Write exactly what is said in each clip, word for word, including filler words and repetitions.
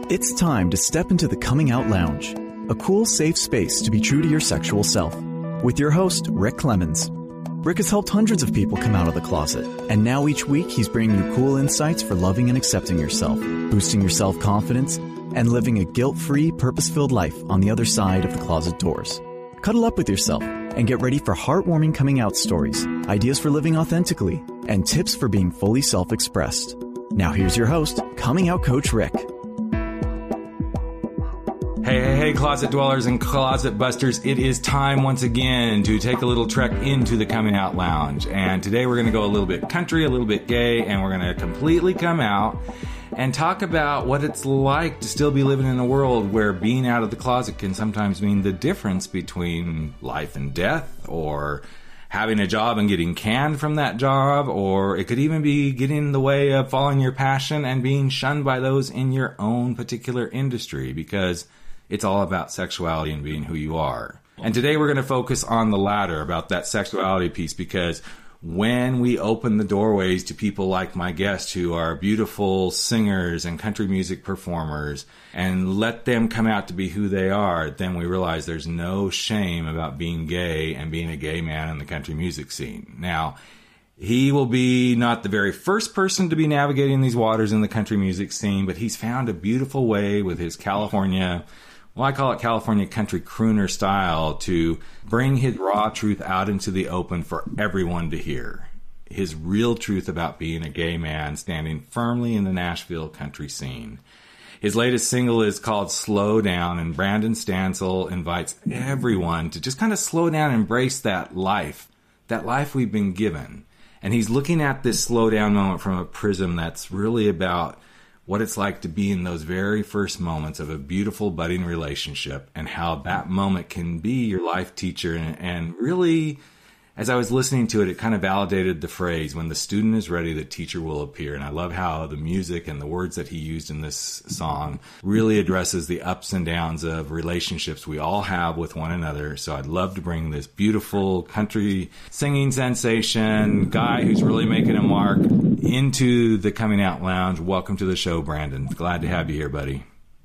It's time to step into the Coming Out Lounge, a cool, safe space to be true to your sexual self. With your host, Rick Clemens. Rick has helped hundreds of people come out of the closet, and now each week he's bringing you cool insights for loving and accepting yourself, boosting your self-confidence, and living a guilt-free, purpose-filled life on the other side of the closet doors. Cuddle up with yourself and get ready for heartwarming coming out stories, ideas for living authentically, and tips for being fully self-expressed. Now here's your host, Coming Out Coach Rick. Hey, hey, hey, closet dwellers and closet busters. It is time once again to take a little trek into the Coming Out Lounge. And today we're going to go a little bit country, a little bit gay, and we're going to completely come out and talk about what it's like to still be living in a world where being out of the closet can sometimes mean the difference between life and death, or having a job and getting canned from that job, or it could even be getting in the way of following your passion and being shunned by those in your own particular industry, because it's all about sexuality and being who you are. And today we're going to focus on the latter, about that sexuality piece, because when we open the doorways to people like my guest, who are beautiful singers and country music performers, and let them come out to be who they are, then we realize there's no shame about being gay and being a gay man in the country music scene. Now, he will be not the very first person to be navigating these waters in the country music scene, but he's found a beautiful way with his California, well, I call it California country crooner style, to bring his raw truth out into the open for everyone to hear. His real truth about being a gay man standing firmly in the Nashville country scene. His latest single is called Slow Down, and Brandon Stansel invites everyone to just kind of slow down and embrace that life, that life we've been given. And he's looking at this slow down moment from a prism that's really about what it's like to be in those very first moments of a beautiful budding relationship, and how that moment can be your life teacher. And, and really, as I was listening to it, it kind of validated the phrase, when the student is ready, the teacher will appear. And I love how the music and the words that he used in this song really addresses the ups and downs of relationships we all have with one another. So I'd love to bring this beautiful country singing sensation, guy who's really making a mark, into the Coming Out Lounge. Welcome to the show, Brandon. Glad to have you here, buddy.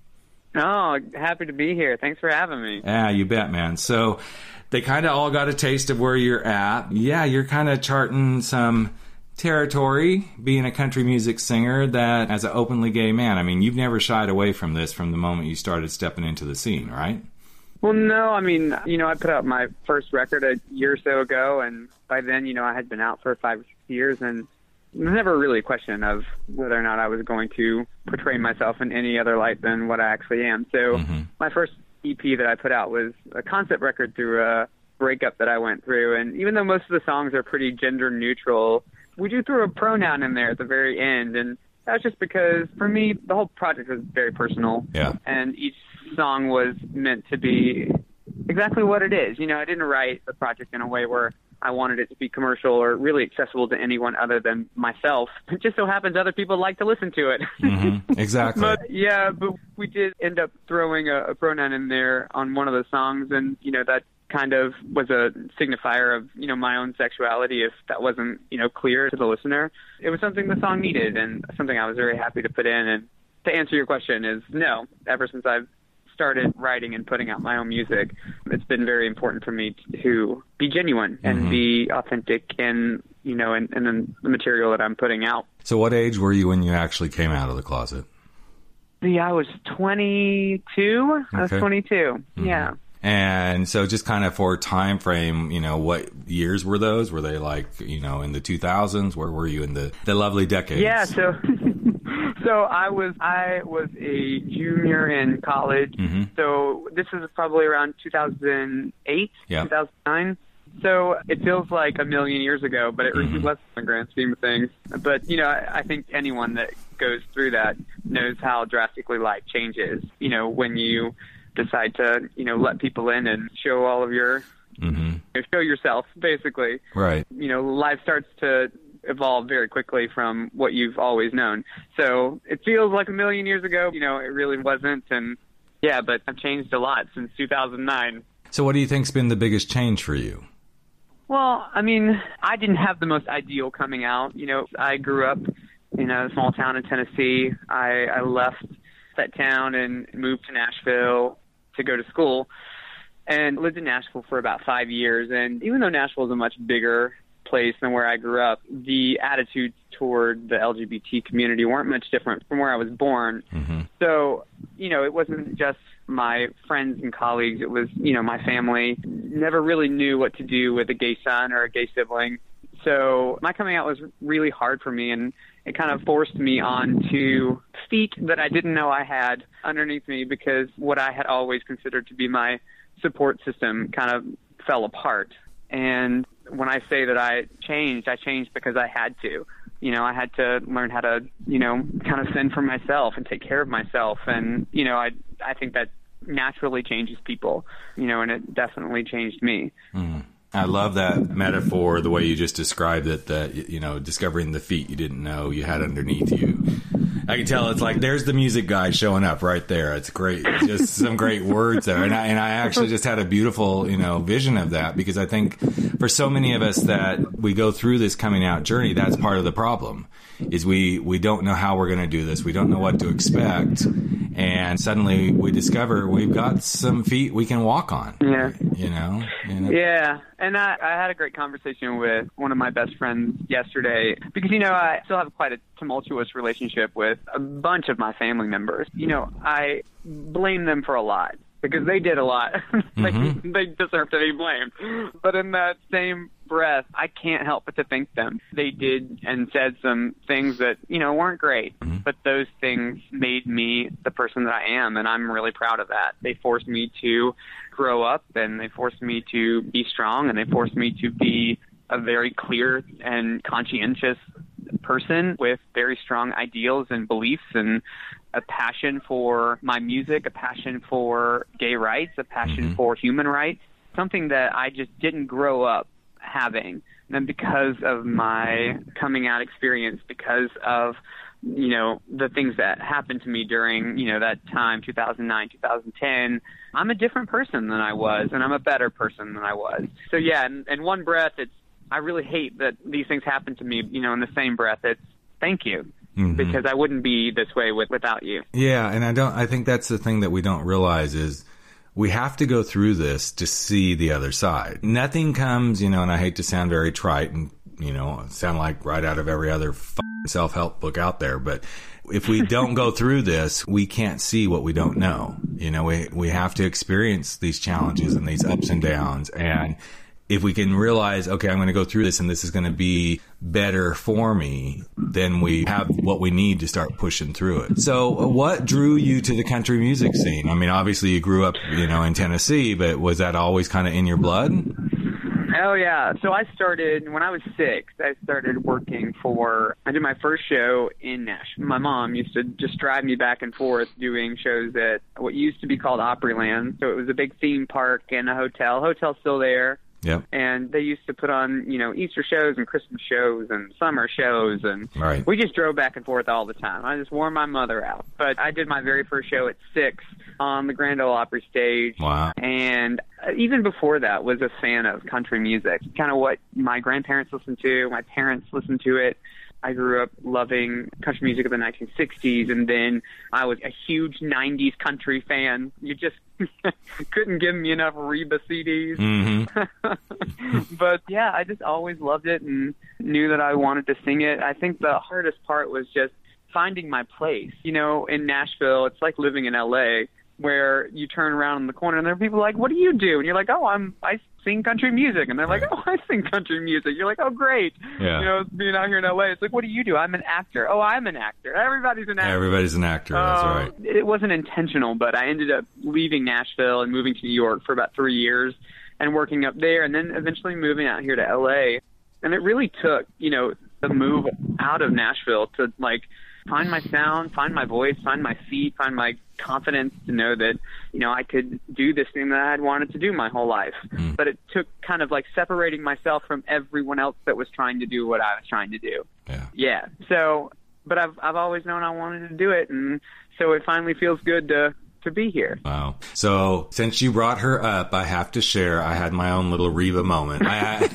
Oh, happy to be here. Thanks for having me. Yeah, you bet, man. So they kind of all got a taste of where you're at. Yeah, you're kind of charting some territory, being a country music singer, that as an openly gay man. I mean, you've never shied away from this from the moment you started stepping into the scene, right? Well, no, I mean, you know, I put out my first record a year or so ago, and by then, you know, I had been out for five or six years, and it was never really a question of whether or not I was going to portray myself in any other light than what I actually am. So mm-hmm. my first E P that I put out was a concept record through a breakup that I went through. And even though most of the songs are pretty gender neutral, we do throw a pronoun in there at the very end. And that's just because, for me, the whole project was very personal. Yeah. And each song was meant to be exactly what it is. You know, I didn't write the project in a way where I wanted it to be commercial or really accessible to anyone other than myself. It just so happens other people like to listen to it. Mm-hmm. Exactly. But yeah, but we did end up throwing a, a pronoun in there on one of the songs, and, you know, that kind of was a signifier of, you know, my own sexuality if that wasn't, you know, clear to the listener. It was something the song needed and something I was very happy to put in. And to answer your question is no, ever since I've started writing and putting out my own music, it's been very important for me to be genuine and mm-hmm. be authentic in, you know, in, in the material that I'm putting out. So what age were you when you actually came out of the closet? Yeah, I was twenty-two. Okay. I was twenty-two. Mm-hmm. Yeah. And so just kind of for time frame, you know, what years were those? Were they like, you know, in the two thousands? Where were you in the, the lovely decades? Yeah, so so I was I was a junior in college. Mm-hmm. So this is probably around two thousand eight, yeah. two thousand nine. So it feels like a million years ago, but it mm-hmm. really less in the grand scheme of things. But, you know, I, I think anyone that goes through that knows how drastically life changes, you know, when you decide to, you know, let people in and show all of your, mm-hmm. you know, show yourself, basically. Right. You know, life starts to evolve very quickly from what you've always known. So it feels like a million years ago. You know, it really wasn't. And yeah, but I've changed a lot since two thousand nine. So what do you think's been the biggest change for you? Well, I mean, I didn't have the most ideal coming out. You know, I grew up in a small town in Tennessee. I, I left that town and moved to Nashville to go to school, and lived in Nashville for about five years. And even though Nashville is a much bigger place than where I grew up, the attitudes toward the L G B T community weren't much different from where I was born. Mm-hmm. So, you know, it wasn't just my friends and colleagues. It was, you know, my family never really knew what to do with a gay son or a gay sibling. So my coming out was really hard for me, and it kind of forced me onto feet that I didn't know I had underneath me, because what I had always considered to be my support system kind of fell apart. And when I say that I changed, I changed because I had to. You know, I had to learn how to, you know, kind of fend for myself and take care of myself. And, you know, I I think that naturally changes people, you know, and it definitely changed me. Mm. I love that metaphor, the way you just described it, that, you know, discovering the feet you didn't know you had underneath you. I can tell it's like, there's the music guy showing up right there. It's great. It's just some great words there. And I, and I actually just had a beautiful, you know, vision of that, because I think for so many of us that we go through this coming out journey, that's part of the problem, is we, we don't know how we're going to do this. We don't know what to expect. And suddenly we discover we've got some feet we can walk on. Yeah. You know? You know? Yeah. And I, I had a great conversation with one of my best friends yesterday, because, you know, I still have quite a tumultuous relationship with a bunch of my family members. You know, I blame them for a lot, because they did a lot. they, mm-hmm. they deserve to be blamed. But in that same breath, I can't help but to thank them. They did and said some things that, you know, weren't great, mm-hmm. but those things made me the person that I am, and I'm really proud of that. They forced me to grow up, and they forced me to be strong, and they forced me to be a very clear and conscientious person with very strong ideals and beliefs, and a passion for my music, a passion for gay rights, a passion mm-hmm. for human rights, something that I just didn't grow up having. And because of my coming out experience, because of, you know, the things that happened to me during, you know, that time, two thousand nine, two thousand ten, I'm a different person than I was, and I'm a better person than I was. So yeah, in, in one breath, it's, I really hate that these things happen to me. You know, in the same breath, it's thank you. Mm-hmm. Because I wouldn't be this way with, without you. Yeah, and I don't. I think that's the thing that we don't realize is we have to go through this to see the other side. Nothing comes, you know, and I hate to sound very trite and, you know, sound like right out of every other f- self-help book out there, but if we don't go through this, we can't see what we don't know. You know, we we have to experience these challenges and these ups and downs, and if we can realize, okay, I'm going to go through this and this is going to be better for me, then we have what we need to start pushing through it. So what drew you to the country music scene? I mean, obviously you grew up, you know, in Tennessee, but was that always kind of in your blood? Oh, yeah. So I started, when I was six, I started working for, I did my first show in Nashville. My mom used to just drive me back and forth doing shows at what used to be called Opryland. So it was a big theme park and a hotel. Hotel's still there. Yep. And they used to put on, you know, Easter shows and Christmas shows and summer shows. And right. we just drove back and forth all the time. I just wore my mother out. But I did my very first show at six on the Grand Ole Opry stage. Wow. And even before that was a fan of country music, kind of what my grandparents listened to, my parents listened to it. I grew up loving country music of the nineteen sixties, and then I was a huge nineties country fan. You just couldn't give me enough Reba C Ds. Mm-hmm. But, yeah, I just always loved it and knew that I wanted to sing it. I think the hardest part was just finding my place. You know, in Nashville, it's like living in L A, where you turn around in the corner and there are people like, what do you do? And you're like, oh, I'm I sing country music. And they're like, oh, I sing country music. You're like, oh, great. Yeah. You know, being out here in L A, it's like, what do you do? I'm an actor. Oh, I'm an actor. Everybody's an actor. Everybody's an actor. That's uh, right. It wasn't intentional, but I ended up leaving Nashville and moving to New York for about three years and working up there, and then eventually moving out here to L A. And it really took, you know, the move out of Nashville to, like, find my sound, find my voice, find my feet, find my confidence to know that, you know, I could do this thing that I had wanted to do my whole life. Mm. But it took kind of like separating myself from everyone else that was trying to do what I was trying to do. Yeah. Yeah. So, but I've I've always known I wanted to do it, and so it finally feels good to to be here. Wow. So since you brought her up, I have to share, I had my own little Reba moment. I,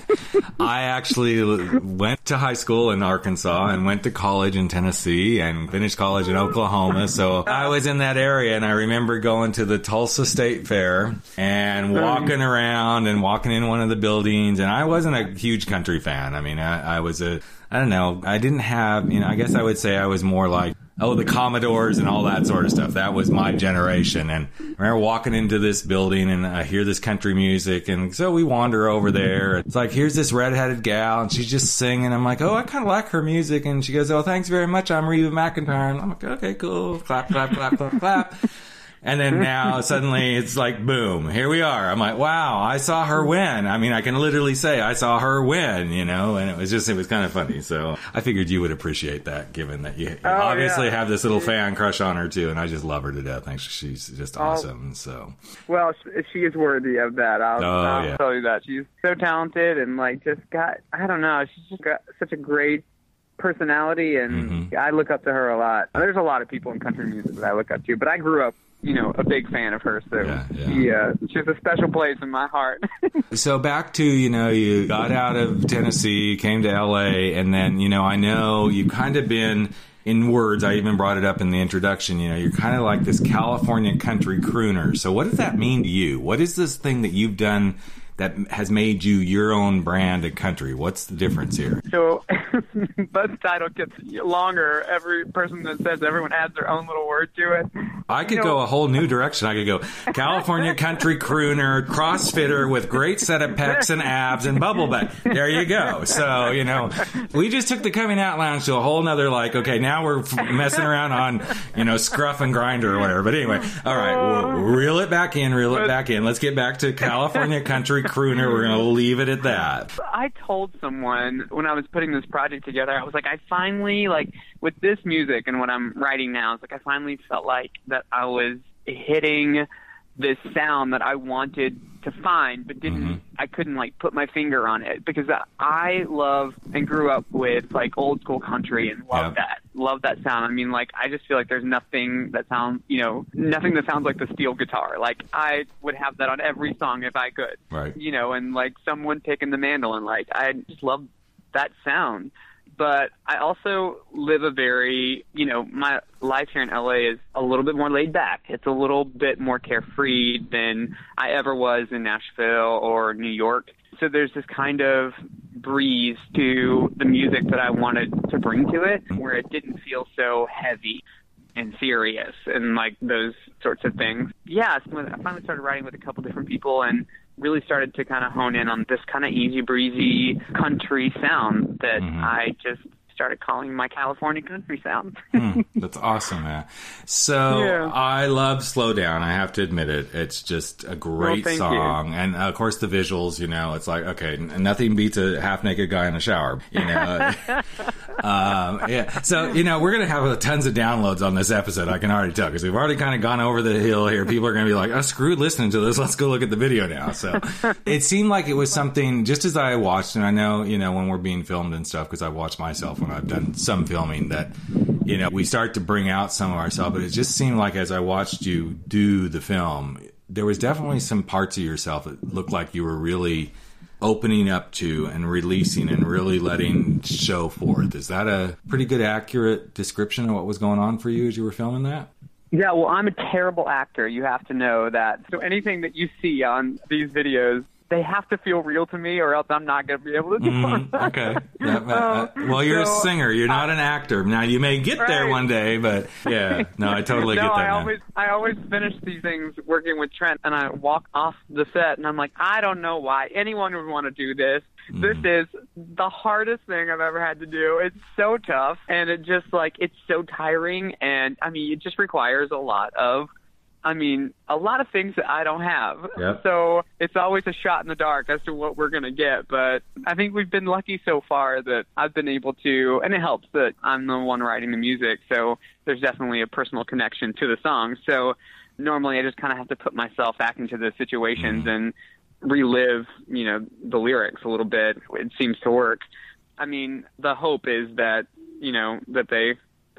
I actually went to high school in Arkansas and went to college in Tennessee and finished college in Oklahoma. So I was in that area, and I remember going to the Tulsa State Fair and walking around and walking in one of the buildings. And I wasn't a huge country fan. I mean, I, I was a, I don't know, I didn't have, you know, I guess I would say I was more like, oh, the Commodores and all that sort of stuff. That was my generation. And I remember walking into this building and I hear this country music. And so we wander over there. It's like, here's this redheaded gal and she's just singing. I'm like, oh, I kind of like her music. And she goes, oh, thanks very much. I'm Reba McEntire. And I'm like, okay, cool. Clap, clap, clap, clap, clap. And then now suddenly it's like, boom, here we are. I'm like, wow, I saw her win. I mean, I can literally say I saw her win, you know, and it was just, it was kind of funny. So I figured you would appreciate that, given that you, you oh, obviously yeah. have this little fan crush on her too. And I just love her to death. I think she's just awesome. So, well, she is worthy of that. I'll, oh, I'll yeah. tell you that. She's so talented and like just got, I don't know, she's just got such a great personality. And mm-hmm. I look up to her a lot. There's a lot of people in country music that I look up to, but I grew up, you know, a big fan of hers, so yeah, yeah. She, uh, she has a special place in my heart. So back to, you know, you got out of Tennessee, came to L A, and then, you know, I know you kind of been, in words, I even brought it up in the introduction, you know, you're kind of like this California country crooner. So what does that mean to you? What is this thing that you've done that has made you your own brand of country? What's the difference here? So Bud's title gets longer. Every person that says everyone adds their own little word to it. I could you know, go a whole new direction. I could go California country crooner, CrossFitter with great set of pecs and abs and bubble butt. There you go. So, you know, we just took the Coming Out Lounge to a whole nother, like, okay, now we're messing around on, you know, Scruff and Grinder or whatever. But anyway, all right, we'll reel it back in, reel it back in. Let's get back to California country crooner. We're going to leave it at that. I told someone when I was putting this project together, I was like, I finally, like, with this music and what I'm writing now, it's like I finally felt like that I was hitting this sound that I wanted to find, but didn't, mm-hmm. I couldn't, like, put my finger on it because I love and grew up with, like, old school country and love yeah. that. Love that sound. I mean, like, I just feel like there's nothing that sounds, you know, nothing that sounds like the steel guitar. Like, I would have that on every song if I could. Right. You know, and, like, someone picking the mandolin. Like, I just love that sound. But I also live a very, you know, my life here in L A is a little bit more laid back. It's a little bit more carefree than I ever was in Nashville or New York. So there's this kind of breeze to the music that I wanted to bring to it where it didn't feel so heavy and serious and like those sorts of things. Yeah, so I finally started writing with a couple different people and really started to kind of hone in on this kind of easy breezy country sound that mm-hmm. I just started calling my California country sound. hmm, that's awesome, man. So yeah. I love Slow Down. I have to admit it. It's just a great well, song. You. And of course the visuals, you know, it's like, okay, nothing beats a half naked guy in a shower, you know. um, yeah. So, you know, we're going to have tons of downloads on this episode. I can already tell because we've already kind of gone over the hill here. People are going to be like, oh, screw listening to this. Let's go look at the video now. So it seemed like it was something just as I watched, and I know, you know, when we're being filmed and stuff, because I watch myself when I've done some filming that, you know, we start to bring out some of ourselves, but it just seemed like as I watched you do the film, there was definitely some parts of yourself that looked like you were really opening up to and releasing and really letting show forth. Is that a pretty good, accurate description of what was going on for you as you were filming that? Yeah, well, I'm a terrible actor. You have to know that. So anything that you see on these videos, they have to feel real to me or else I'm not going to be able to do mm, it. Okay. That, uh, well, you're so, a singer. You're not an actor. Now, you may get right. there one day, but yeah. No, I totally no, get that, I man. always, I always finish these things working with Trent, and I walk off the set, and I'm like, I don't know why anyone would want to do this. Mm. This is the hardest thing I've ever had to do. It's so tough, and it just, like, it's so tiring, and, I mean, it just requires a lot of I mean, a lot of things that I don't have. Yep. So it's always a shot in the dark as to what we're going to get. But I think we've been lucky so far that I've been able to, and it helps that I'm the one writing the music. So there's definitely a personal connection to the song. So normally I just kind of have to put myself back into the situations mm. and relive, you know, the lyrics a little bit. It seems to work. I mean, the hope is that, you know, that they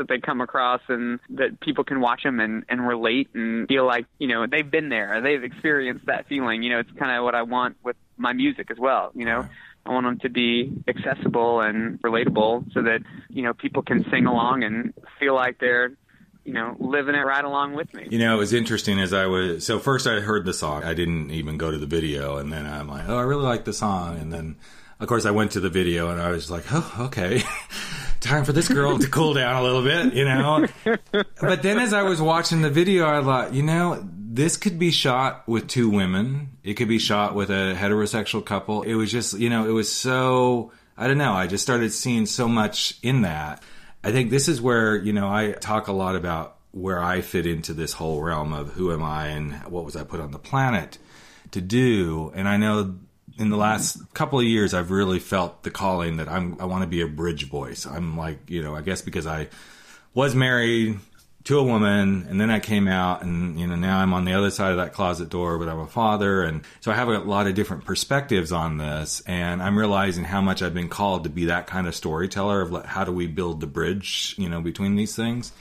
that they come across and that people can watch them and, and relate and feel like, you know, they've been there. They've experienced that feeling. You know, it's kind of what I want with my music as well, you know. I want them to be accessible and relatable so that, you know, people can sing along and feel like they're, you know, living it right along with me. You know, it was interesting as I was, so first I heard the song. I didn't even go to the video. And then I'm like, oh, I really like the song. And then, of course, I went to the video and I was like, oh, okay. Time for this girl to cool down a little bit, you know. But then as I was watching the video, I thought, you know, this could be shot with two women. It could be shot with a heterosexual couple. It was just, you know, it was so, I don't know. I just started seeing so much in that. I think this is where, you know, I talk a lot about where I fit into this whole realm of who am I and what was I put on the planet to do. And I know in the last couple of years, I've really felt the calling that I'm, I want to be a bridge voice. I'm like, you know, I guess because I was married to a woman and then I came out and, you know, now I'm on the other side of that closet door, but I'm a father. And so I have a lot of different perspectives on this. And I'm realizing how much I've been called to be that kind of storyteller of how do we build the bridge, you know, between these things.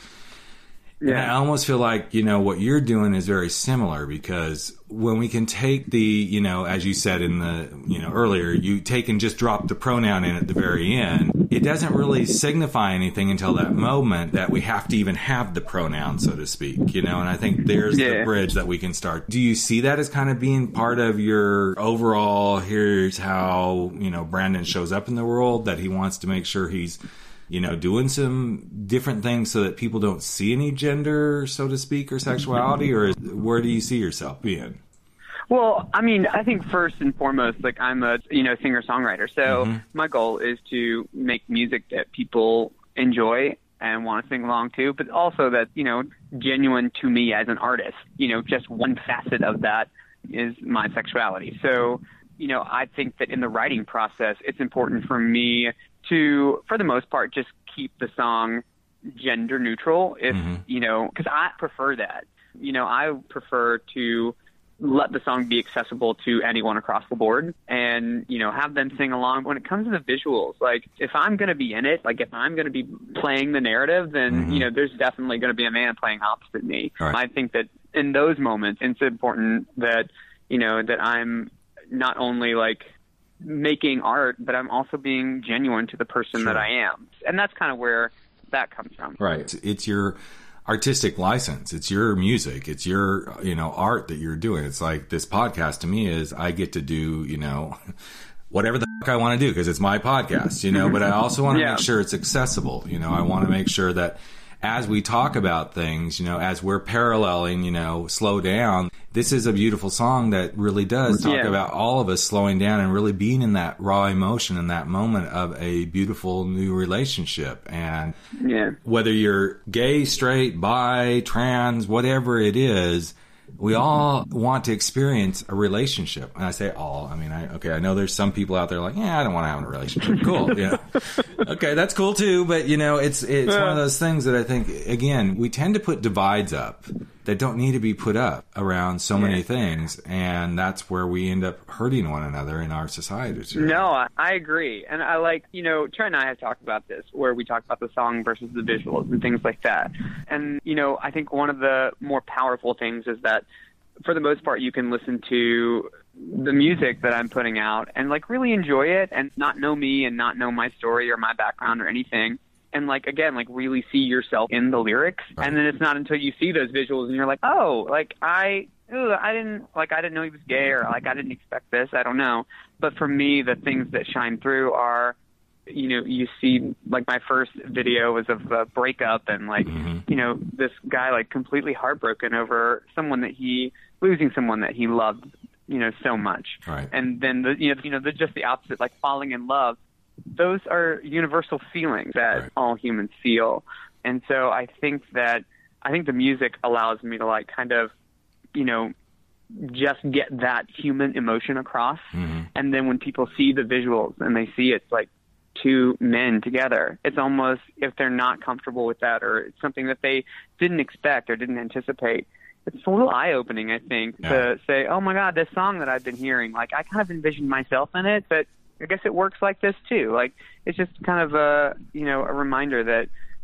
Yeah. And I almost feel like, you know, what you're doing is very similar because when we can take the, you know, as you said in the, you know, earlier, you take and just drop the pronoun in at the very end, it doesn't really signify anything until that moment that we have to even have the pronoun, so to speak, you know, and I think there's yeah. the bridge that we can start. Do you see that as kind of being part of your overall, here's how, you know, Brandon shows up in the world, that he wants to make sure he's, you know, doing some different things so that people don't see any gender, so to speak, or sexuality, or is, where do you see yourself being? Well, I mean, I think first and foremost, like I'm a, you know, singer-songwriter. So mm-hmm. my goal is to make music that people enjoy and want to sing along to, but also that, you know, genuine to me as an artist. You know, just one facet of that is my sexuality. So, you know, I think that in the writing process, it's important for me to, for the most part, just keep the song gender neutral, if, mm-hmm. you know, because I prefer that. You know, I prefer to let the song be accessible to anyone across the board and, you know, have them sing along. When it comes to the visuals, like, if I'm going to be in it, like, if I'm going to be playing the narrative, then, mm-hmm. you know, there's definitely going to be a man playing opposite me. Right. I think that in those moments, it's important that, you know, that I'm not only, like, making art, but I'm also being genuine to the person sure. that I am. And that's kind of where that comes from. Right. It's your artistic license. It's your music. It's your, you know, art that you're doing. It's like this podcast to me is I get to do, you know, whatever the fuck I want to do because it's my podcast, you know, but I also want to yeah. make sure it's accessible. You know, I want to make sure that as we talk about things, you know, as we're paralleling, you know, slow down, this is a beautiful song that really does talk yeah. about all of us slowing down and really being in that raw emotion in that moment of a beautiful new relationship. And yeah. whether you're gay, straight, bi, trans, whatever it is, we all want to experience a relationship. And I say all, I mean, I, okay, I know there's some people out there like, yeah, I don't want to have a relationship. Cool. Yeah. Okay. That's cool too. But you know, it's, it's one of those things that I think, again, we tend to put divides up that don't need to be put up around so many things. And that's where we end up hurting one another in our society. Too. No, I, I agree. And I like, you know, Trey and I have talked about this where we talk about the song versus the visuals and things like that. And, you know, I think one of the more powerful things is that for the most part, you can listen to the music that I'm putting out and like really enjoy it and not know me and not know my story or my background or anything. And like, again, like really see yourself in the lyrics. Right. And then it's not until you see those visuals and you're like, oh, like I, ooh, I didn't like, I didn't know he was gay or like, I didn't expect this. I don't know. But for me, the things that shine through are, you know, you see like my first video was of a breakup and like, mm-hmm. you know, this guy like completely heartbroken over someone that he, losing someone that he loved, you know, so much. Right. And then the, you know, you know, the, just the opposite, like falling in love. Those are universal feelings that right. all humans feel. And so I think that, I think the music allows me to like kind of, you know, just get that human emotion across. Mm-hmm. And then when people see the visuals and they see it's like two men together, it's almost, if they're not comfortable with that or it's something that they didn't expect or didn't anticipate, it's a little eye-opening, I think, yeah. to say, oh my God, this song that I've been hearing, like I kind of envisioned myself in it, but I guess it works like this too. Like, it's just kind of a, you know, a reminder that,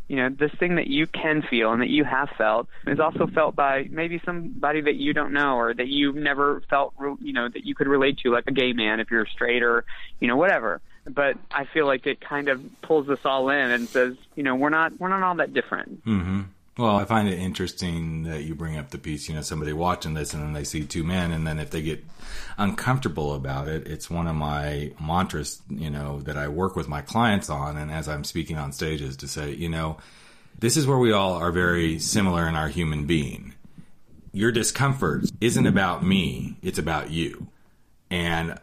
you know, this thing that you can feel and that you have felt is also felt by maybe somebody that you don't know or that you've never felt, you know, that you could relate to, like a gay man if you're straight or, you know, whatever. But I feel like it kind of pulls us all in and says, you know, we're not we're not all that different. Mm-hmm. Well, I find it interesting that you bring up the piece, you know, somebody watching this and then they see two men, and then if they get uncomfortable about it, it's one of my mantras, you know, that I work with my clients on. And as I'm speaking on stages to say, you know, this is where we all are very similar in our human being. Your discomfort isn't about me, it's about you. And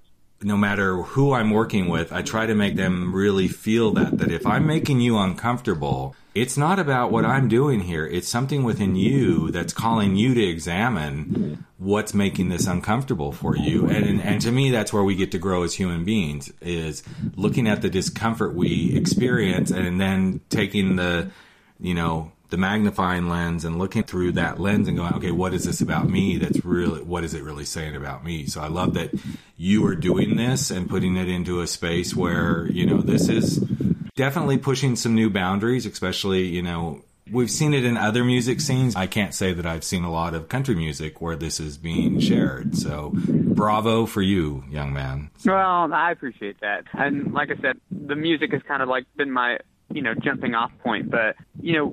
no matter who I'm working with, I try to make them really feel that, that if I'm making you uncomfortable, it's not about what I'm doing here. It's something within you that's calling you to examine what's making this uncomfortable for you. And, and, and to me, that's where we get to grow as human beings, is looking at the discomfort we experience and then taking the, you know, the magnifying lens and looking through that lens and going, okay, what is this about me? That's really, what is it really saying about me? So I love that you are doing this and putting it into a space where, you know, this is definitely pushing some new boundaries, especially, you know, we've seen it in other music scenes. I can't say that I've seen a lot of country music where this is being shared. So bravo for you, young man. Well, I appreciate that. And like I said, the music has kind of like been my, you know, jumping off point. But, you know,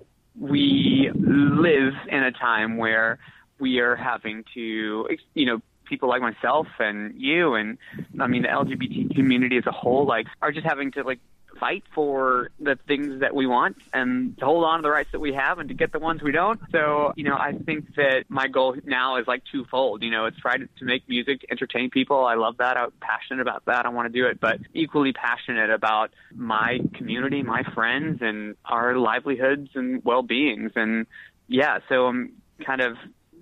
we live in a time where we are having to, you know, people like myself and you and, I mean, the L G B T community as a whole, like, are just having to, like, fight for the things that we want and to hold on to the rights that we have and to get the ones we don't. So, you know, I think that my goal now is like twofold. You know, it's try to, to make music, entertain people. I love that. I'm passionate about that. I want to do it, but equally passionate about my community, my friends, and our livelihoods and well-beings. And yeah, so I'm kind of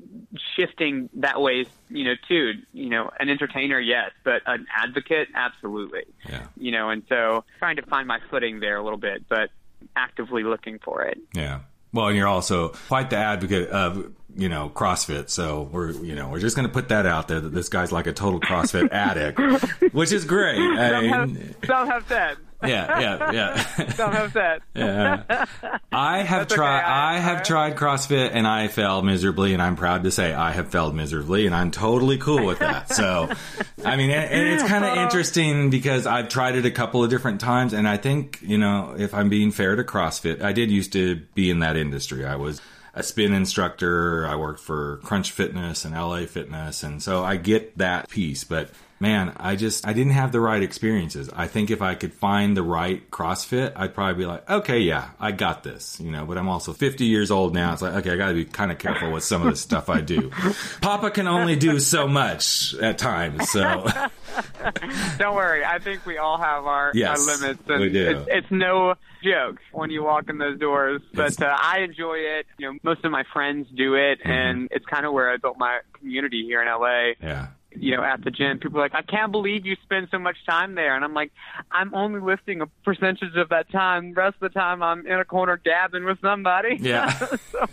shifting that way, you know, too, you know, an entertainer, yes, but an advocate, absolutely. Yeah. You know, and so trying to find my footing there a little bit, but actively looking for it. Yeah. Well, and you're also quite the advocate of, you know, CrossFit. So we're, you know, we're just going to put that out there that this guy's like a total CrossFit addict, which is great. Some, I mean, have, some have said. Yeah, yeah, yeah. Some have said. Yeah. I have That's tried. okay. I, I have I, tried CrossFit, and I failed miserably. And I'm proud to say I have failed miserably, and I'm totally cool with that. So, I mean, and, and it's kind of interesting because I've tried it a couple of different times, and I think, you know, if I'm being fair to CrossFit, I did used to be in that industry. I was a spin instructor. I worked for Crunch Fitness and L A Fitness, and so I get that piece, but. Man, I just, I didn't have the right experiences. I think if I could find the right CrossFit, I'd probably be like, okay, yeah, I got this, you know, but I'm also fifty years old now. It's like, okay, I got to be kind of careful with some of the stuff I do. Papa can only do so much at times, so. Don't worry. I think we all have our, yes, our limits. And we do. It's, it's no joke when you walk in those doors, but uh, I enjoy it. You know, most of my friends do it, mm-hmm. and it's kind of where I built my community here in L A. Yeah. You know, at the gym, people are like, I can't believe you spend so much time there. And I'm like, I'm only lifting a percentage of that time. The rest of the time, I'm in a corner gabbing with somebody. Yeah. so,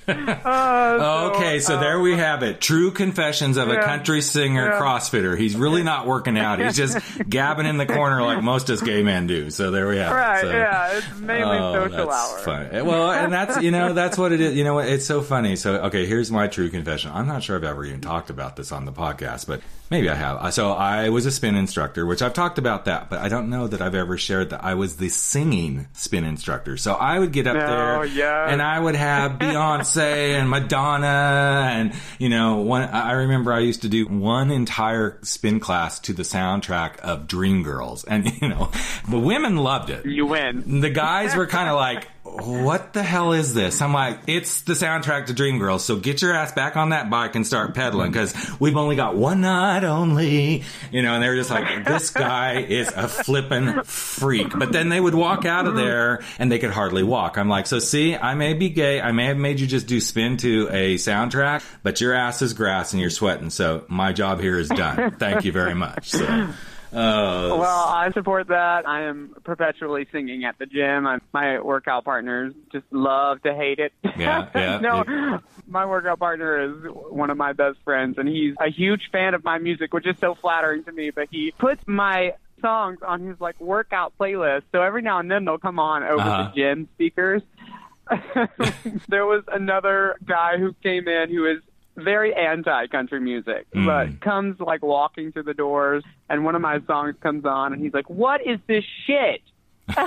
uh, okay, so, so uh, there we have it. True confessions of yeah, a country singer yeah. CrossFitter. He's really not working out. He's just gabbing in the corner like most us gay men do. So there we have right, it. So, yeah, it's mainly oh, social that's hour. Funny. Well, and that's, you know, that's what it is. You know what? It's so funny. So, okay, here's my true confession. I'm not sure I've ever even talked about this on the podcast, but maybe I have. So I was a spin instructor, which I've talked about that, but I don't know that I've ever shared that I was the singing spin instructor. So I would get up no, there yeah. and I would have Beyonce and Madonna and, you know, one, I remember I used to do one entire spin class to the soundtrack of Dreamgirls, and, you know, the women loved it. You win. The guys were kind of like, what the hell is this? I'm like, it's the soundtrack to Dreamgirls, so get your ass back on that bike and start pedaling, because we've only got one night only, you know, and they were just like, this guy is a flippin' freak. But then they would walk out of there and they could hardly walk. I'm like, so see, I may be gay, I may have made you just do spin to a soundtrack, but your ass is grass and you're sweating, so my job here is done. Thank you very much. So. Oh. Well, I support that. I am perpetually singing at the gym. I, my workout partners just love to hate it. Yeah, yeah. no, yeah. My workout partner is one of my best friends, and he's a huge fan of my music, which is so flattering to me. But he puts my songs on his like workout playlist, so every now and then they'll come on over uh-huh. the gym speakers. there was another guy who came in who is very anti-country music, mm. but comes like walking through the doors, and one of my songs comes on, and he's like, "What is this shit?" And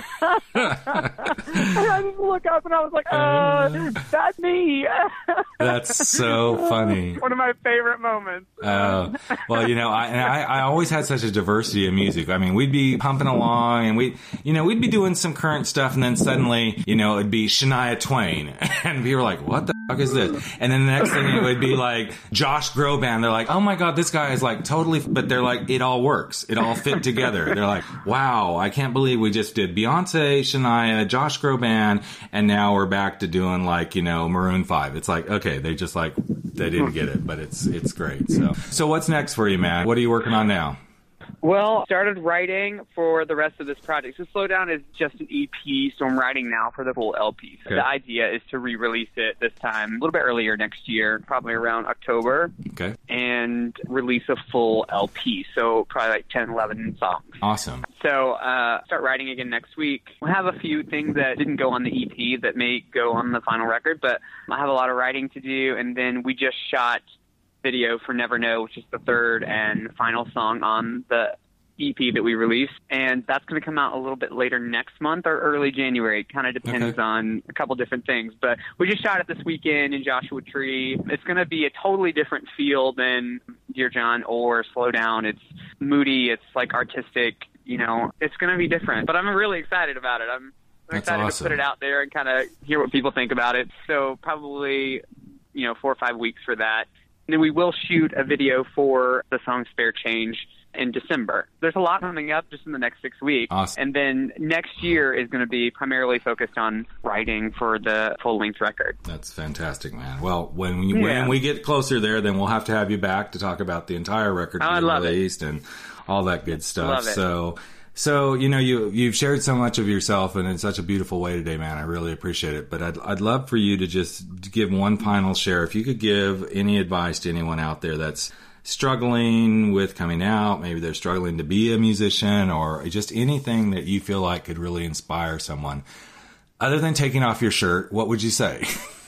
I just look up and I was like, uh, that's me. That's so funny. One of my favorite moments. Uh, well, you know, I, and I, I always had such a diversity of music. I mean, we'd be pumping along and we, you know, we'd be doing some current stuff and then suddenly, you know, it'd be Shania Twain and people were like, what the fuck is this? And then the next thing it would be like Josh Groban. They're like, oh my God, this guy is like totally, but they're like, it all works. It all fit together. They're like, wow, I can't believe we just did Beyonce, Shania, Josh Groban, and now we're back to doing like, you know, Maroon five. It's like, okay, they just like, they didn't get it, but it's it's great. So, so what's next for you, man? What are you working on now? Well, started writing for the rest of this project. So Slow Down is just an E P, so I'm writing now for the full L P. So okay. The idea is to re-release it this time, a little bit earlier next year, probably around October. Okay. And release a full L P, so probably like ten, eleven songs. Awesome. So uh, start writing again next week. We'll have a few things that didn't go on the E P that may go on the final record, but I have a lot of writing to do, and then we just shot video for Never Know, which is the third and final song on the E P that we released, and that's going to come out a little bit later next month or early January. It kind of depends okay. on a couple different things, but we just shot it this weekend in Joshua Tree. It's going to be a totally different feel than Dear John or Slow Down. It's moody, it's like artistic, you know, it's going to be different, but I'm really excited about it. I'm, I'm That's excited awesome. to put it out there and kind of hear what people think about it. So probably, you know, four or five weeks for that. And then we will shoot a video for the song Spare Change in December. There's a lot coming up just in the next six weeks. Awesome. And then next year is going to be primarily focused on writing for the full-length record. That's fantastic, man. Well, when we, yeah. when we get closer there, then we'll have to have you back to talk about the entire record oh, you I love released it. and all that good stuff. Love it. So... So, you know, you, you've shared so much of yourself and in such a beautiful way today, man. I really appreciate it. But I'd, I'd love for you to just give one final share. If you could give any advice to anyone out there that's struggling with coming out, maybe they're struggling to be a musician, or just anything that you feel like could really inspire someone. Other than taking off your shirt, what would you say?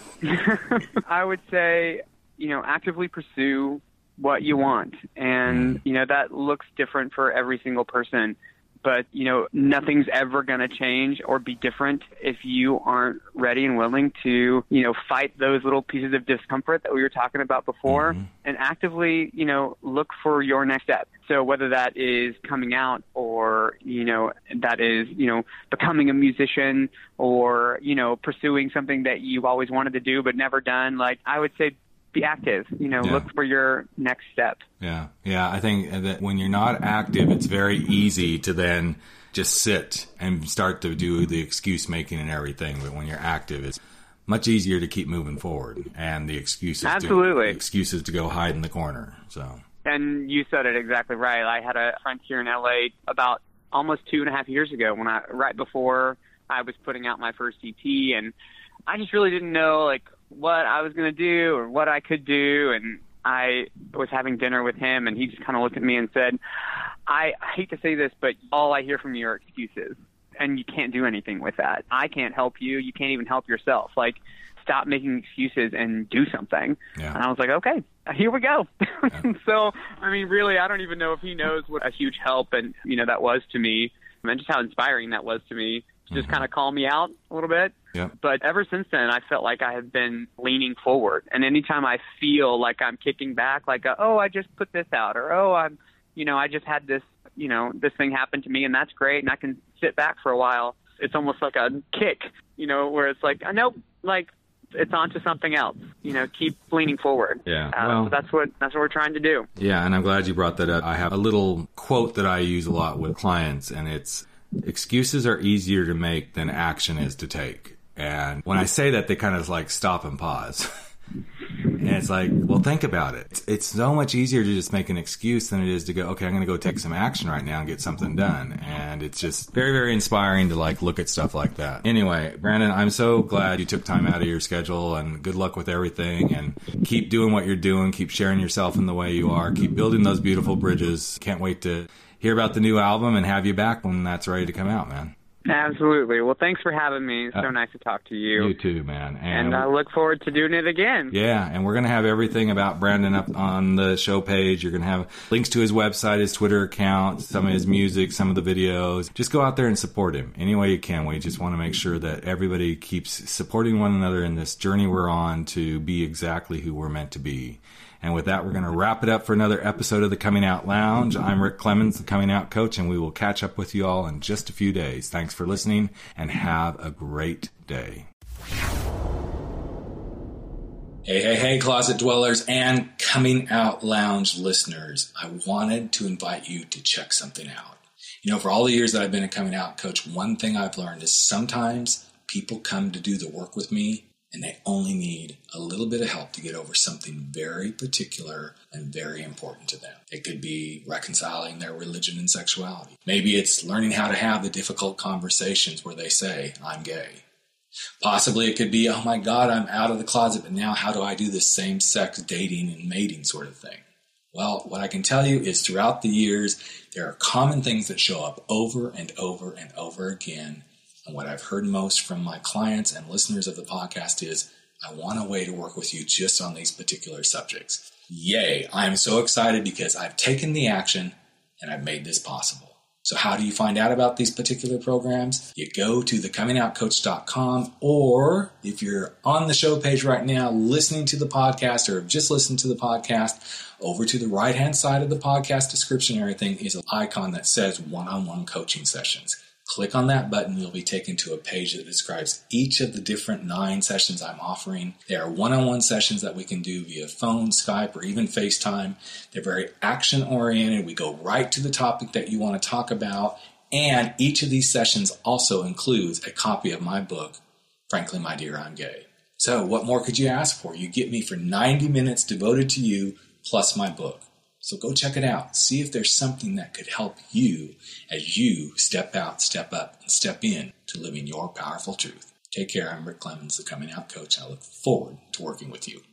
I would say, you know, actively pursue what you want. And, you know, that looks different for every single person. But, you know, nothing's ever going to change or be different if you aren't ready and willing to, you know, fight those little pieces of discomfort that we were talking about before mm-hmm. and actively, you know, look for your next step. So whether that is coming out or, you know, that is, you know, becoming a musician or, you know, pursuing something that you've always wanted to do but never done, like I would say, be active, you know, yeah. look for your next step. Yeah. Yeah. I think that when you're not active, it's very easy to then just sit and start to do the excuse making and everything. But when you're active, it's much easier to keep moving forward and the excuses, Absolutely. To, the excuses to go hide in the corner. So. And you said it exactly right. I had a friend here in L A about almost two and a half years ago when I, right before I was putting out my first E P, and I just really didn't know, like, what I was going to do or what I could do. And I was having dinner with him, and he just kind of looked at me and said, I hate to say this, but all I hear from you are excuses, and you can't do anything with that. I can't help you. You can't even help yourself. Like, stop making excuses and do something. Yeah. And I was like, okay, here we go. Yeah. So, I mean, really, I don't even know if he knows what a huge help and, you know, that was to me, and just how inspiring that was to me. Just mm-hmm. kind of calm me out a little bit. Yep. But ever since then, I felt like I have been leaning forward. And anytime I feel like I'm kicking back, like, a, oh, I just put this out, or, oh, I'm, you know, I just had this, you know, this thing happen to me, and that's great, and I can sit back for a while. It's almost like a kick, you know, where it's like, nope, like, it's on to something else. You know, keep leaning forward. Yeah. Uh, well, so that's what that's what we're trying to do. Yeah, and I'm glad you brought that up. I have a little quote that I use a lot with clients, and it's, excuses are easier to make than action is to take. And when I say that, they kind of like stop and pause. And it's like, well, think about it. It's so much easier to just make an excuse than it is to go, okay, I'm going to go take some action right now and get something done. And it's just very, very inspiring to like look at stuff like that. Anyway, Brandon, I'm so glad you took time out of your schedule, and good luck with everything, and keep doing what you're doing. Keep sharing yourself in the way you are. Keep building those beautiful bridges. Can't wait to hear about the new album and have you back when that's ready to come out, man. Absolutely. Well, thanks for having me. It's so uh, nice to talk to you. You too, man. And, and I look forward to doing it again. Yeah, and we're going to have everything about Brandon up on the show page. You're going to have links to his website, his Twitter account, some of his music, some of the videos. Just go out there and support him any way you can. We just want to make sure that everybody keeps supporting one another in this journey we're on to be exactly who we're meant to be. And with that, we're going to wrap it up for another episode of the Coming Out Lounge. I'm Rick Clemens, the Coming Out Coach, and we will catch up with you all in just a few days. Thanks for listening, and have a great day. Hey, hey, hey, Closet Dwellers and Coming Out Lounge listeners. I wanted to invite you to check something out. You know, for all the years that I've been a Coming Out Coach, one thing I've learned is sometimes people come to do the work with me, and they only need a little bit of help to get over something very particular and very important to them. It could be reconciling their religion and sexuality. Maybe it's learning how to have the difficult conversations where they say, I'm gay. Possibly it could be, oh my God, I'm out of the closet, but now how do I do this same-sex dating and mating sort of thing? Well, what I can tell you is throughout the years, there are common things that show up over and over and over again. And what I've heard most from my clients and listeners of the podcast is, I want a way to work with you just on these particular subjects. Yay! I am so excited because I've taken the action and I've made this possible. So how do you find out about these particular programs? You go to the coming out coach dot com, or if you're on the show page right now listening to the podcast or have just listened to the podcast, over to the right-hand side of the podcast description, everything is an icon that says one-on-one coaching sessions. Click on that button. You'll be taken to a page that describes each of the different nine sessions I'm offering. They are one-on-one sessions that we can do via phone, Skype, or even FaceTime. They're very action-oriented. We go right to the topic that you want to talk about. And each of these sessions also includes a copy of my book, Frankly, My Dear, I'm Gay. So what more could you ask for? You get me for ninety minutes devoted to you, plus my book. So go check it out. See if there's something that could help you as you step out, step up, and step in to living your powerful truth. Take care. I'm Rick Clemens, the Coming Out Coach. I look forward to working with you.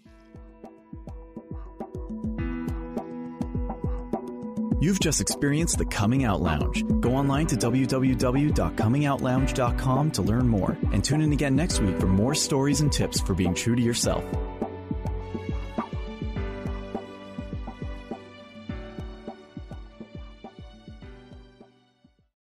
You've just experienced the Coming Out Lounge. Go online to w w w dot coming out lounge dot com to learn more, and tune in again next week for more stories and tips for being true to yourself.